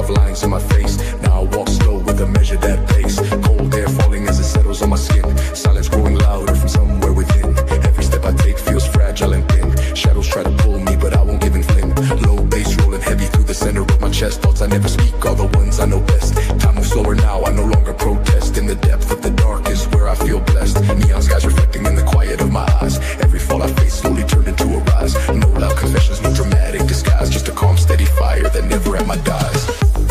carve lines in my face. Now I walk slow with a measured that pace. Cold air falling as it settles on my skin. Silence growing louder from somewhere within. Every step I take feels fragile and thin. Shadows try to pull me, but I won't give in flim. Low bass rolling heavy through the center of my chest. Thoughts I never speak are the ones I know best. Time moves slower now, I no longer protest. In the depth of the dark is where I feel blessed. Neon skies reflecting in the quiet of my eyes. Every fall I face slowly turned into a rise. No loud confessions, no dramatic disguise. Just a calm, steady fire that never at my dies.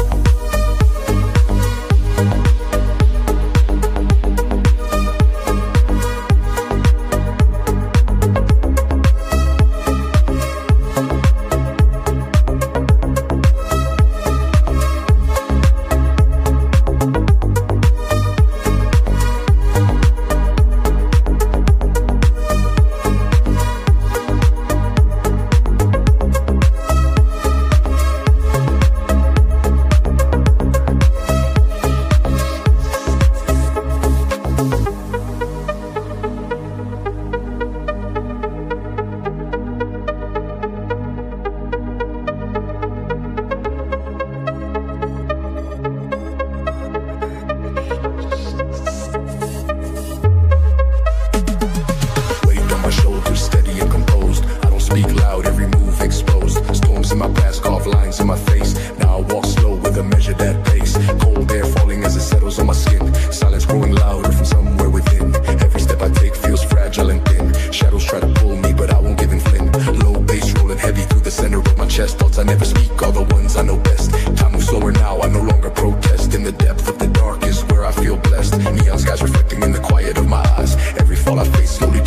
Thoughts I never speak are the ones I know best. Time moves slower now, I no longer protest. In the depth of the dark is where I feel blessed. Neon skies reflecting in the quiet of my eyes. Every fall I face slowly